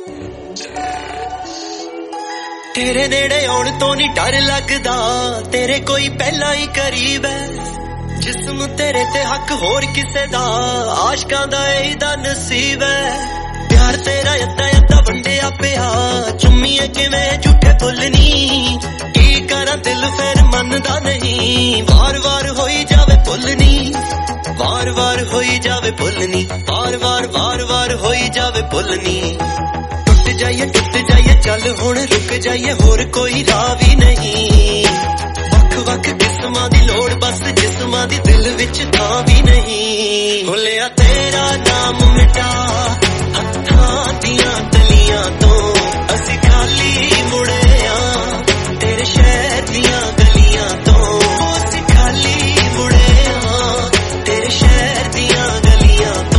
तेरे नेड़े आउण तो नहीं डर लगदा, तेरे कोई पहला ही करीब है। जिस्म तेरे ते हक होर किसे दा, आशकां दा एदा नसीब है। प्यार तेरा अद्धा अद्धा वंडिया पिया, चुम्मीए किवें झूठे भुलनी। की करां दिल फिर मनदा नहीं, वार वार होई जावे भुलनी। वार वार होई जावे भुलनी, वार वार होई जावे भुलनी। टुट जाइए चल हुण रुक जाइए, होर कोई राह भी नहीं। वख वख किस्मां दी लोड़ बस, जिस्मां दी दिल विच थां भी नहीं। भुलिया तेरा नाम मिटा हत्थां दियां तलियां तो, असीं खाली मुड़े आ तेरे शहर दियां गलियां तो। असीं खाली मुड़े आ तेरे शहर दियां गलियां तो।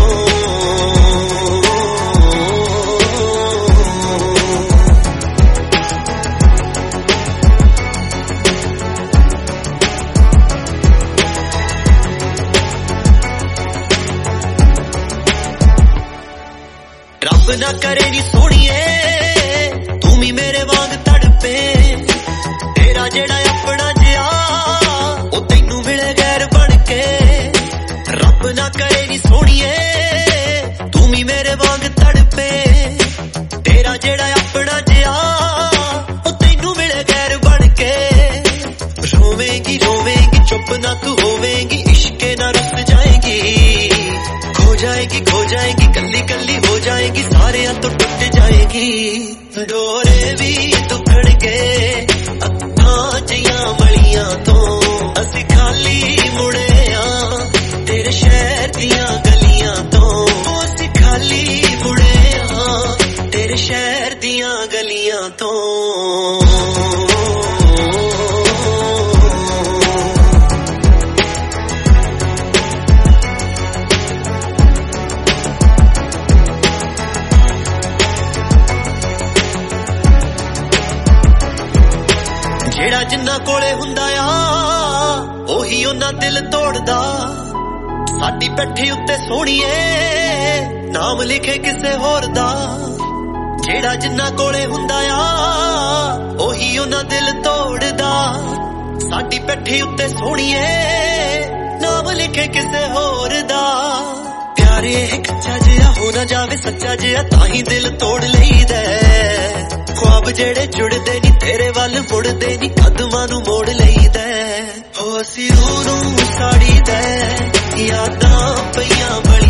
रब ना करे नी सोहणीए तू भी मेरे वांग तड़पे। तेरा जेड़ा अपना जिया ओ तैनू मिले गैर बन के। रब ना करे नी सोहणीए तू भी मेरे वांग तड़पे। तेरा जेड़ा अपना जिया ओ तैनू मिले गैर बन के। रोवेंगी रोवेंगी चुप ना तू होवेंगी, इश्के ना रुस जाएगी। खो जाएगी कल्ली कल्ली हो जाएगी, सारे तो टूट जाएगी। डोरे भी दुखड़गे अखां जियां मलियां तो, असीं खाली मुड़े आ तेरे शहर दियां गलियां तो। असीं खाली मुड़े आ तेरे शहर दियां गलियां तो। जेड़ा जिन्ना कोले हुंदा आ ओही ओना दिल तोड़दा। साडी पैठी उत्ते सोहणीए नाम लिखे किसे होर दा। जेड़ा जिन्ना कोले हुंदा आ ओही ओना दिल तोड़दा। साडी पैठी उत्ते सोहणीए नाम लिखे किसे होर दा। प्यारे कच्चा जिहा हो ना जावे सच्चा जिहा, ताही दिल तोड़ लईदा। ख्वाब जेड़े जुड़दे नी तेरे वल मुड़दे नी, कदमां नू मोड़ लईदा। हो असीं रूह नू साड़ीदा, यादां पईयां